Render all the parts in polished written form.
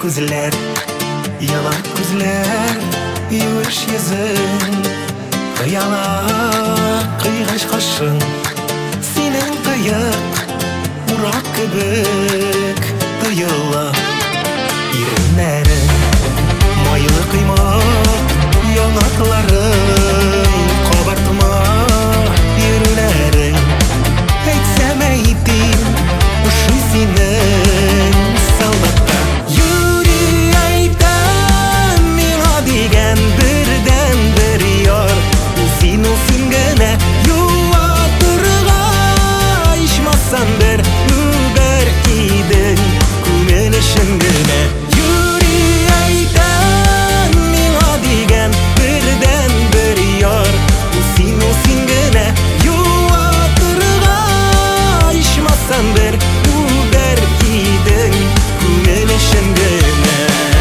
күзләр, яла күзләр, юеш йөзең, кыяла кыйгач кашың, синең кыяк урак кебек тоела. Иреннәрең майлы кыймак, янакларың кабартма, йөрүләрең әйтсәм әйтим ошый синең солдатка. Юри әйтәм миңа дигән бердән бер яр, ул син генә юатырга ичмасам бер үбәр идең күңел өчен генә. Юри әйтәм миңа дигән бердән бер яр, ул син генә юатырга ичмасам бер үбәр идең күңел өчен генә.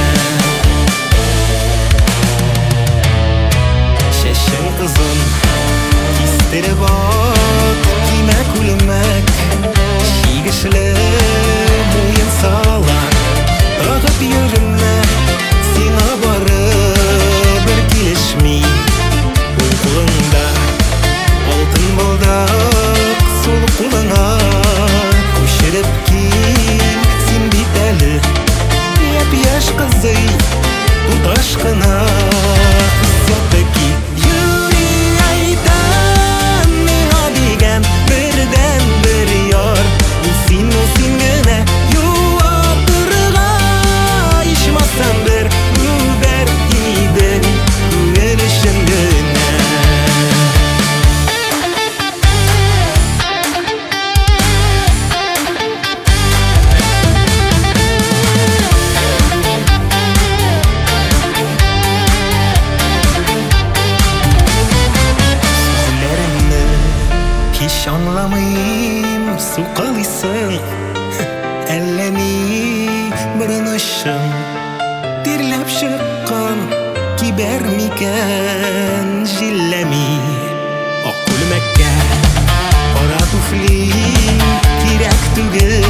Чәчең озын, кистереп ат, кимә күлмәк, чигешле муен сала, агып йөрмә, сиңа барыбер килешми. Уң кулыңда алтын балдак, сул кулыңа күчереп кил, син бит әле япь-яшь кызый, туташ кына все-таки. Юри әйтәм миңа дигән бердән бер яр, ул син генә юатырга ичмасам бер үбәр идең күңел өчен генә. Сүзләреңне һич аңламыйм, сукалыйсың, әллә ни борынышың тирләп чыккан, кибәр микән җилләми. Ак күлмәккә кара туфли кирәк түгел,